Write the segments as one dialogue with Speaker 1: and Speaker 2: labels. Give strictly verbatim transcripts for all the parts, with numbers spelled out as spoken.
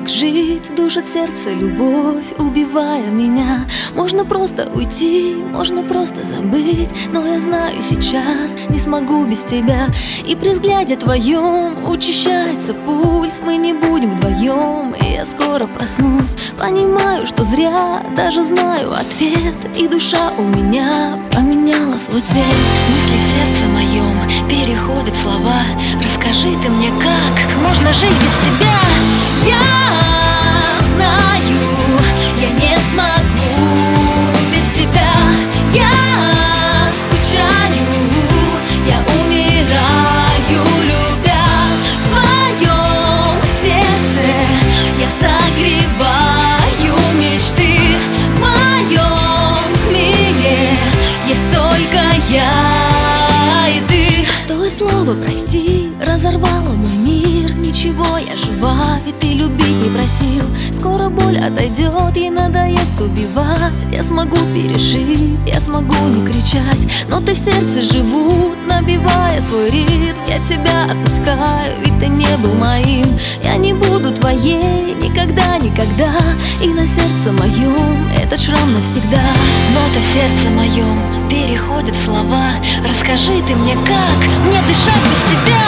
Speaker 1: как жить, душит сердце любовь, убивая меня. Можно просто уйти, можно просто забыть, но я знаю, сейчас не смогу без тебя. И при взгляде твоем учащается пульс, мы не будем вдвоем, и я скоро проснусь. Понимаю, что зря, даже знаю ответ, и душа у меня поменяла свой цвет.
Speaker 2: Мысли в сердце моем переходят в слова. Расскажи ты мне, как можно жить без тебя?
Speaker 1: Я знаю, я не смогу без тебя. Я скучаю, я умираю, любя. В своем сердце я согреваю мечты. В моем мире есть только я и ты. Простое слово «прости» разорвало мой мир. Ничего, я жива, ведь ты любить не просил. Скоро боль отойдет, ей надоест убивать. Я смогу пережить, я смогу не кричать, но ты в сердце живут, набивая свой ритм. Я тебя отпускаю, ведь ты не был моим. Я не буду твоей никогда, никогда. И на сердце моем этот шрам навсегда.
Speaker 2: Нота в сердце моем переходит в слова. Расскажи ты мне, как мне дышать без тебя?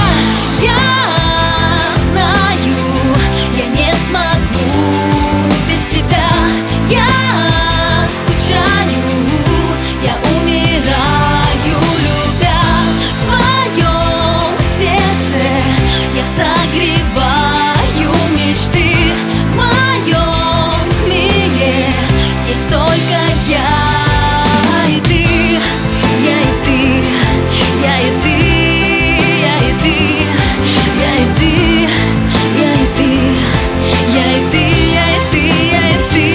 Speaker 1: Я знаю, я не смогу без тебя. Я скучаю, я умираю, любя. В своем сердце я согреваю мечты. В моем мире есть только я и ты, я и ты, я и ты, я и ты, я и ты, я и ты, я и ты, я и ты, я и ты.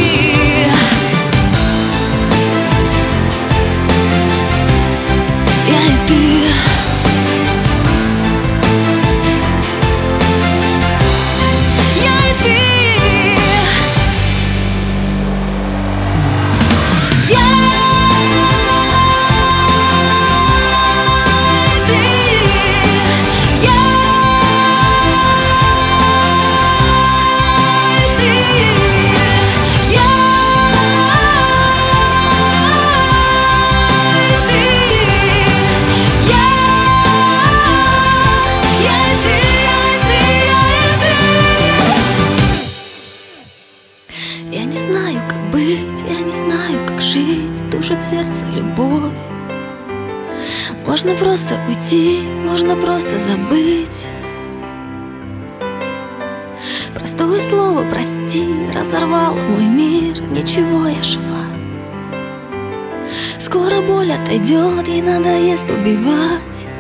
Speaker 1: Я и ты. Я и ты. Я и ты. Я и ты. Я и ты. Я я и ты, я и ты, я и ты. Я не знаю, как быть, я не знаю, как жить, душит сердце любовь. Можно просто уйти, можно просто забыть. Простое слово «прости» разорвало мой мир. Ничего, я жива. Скоро боль отойдет, ей надоест убивать.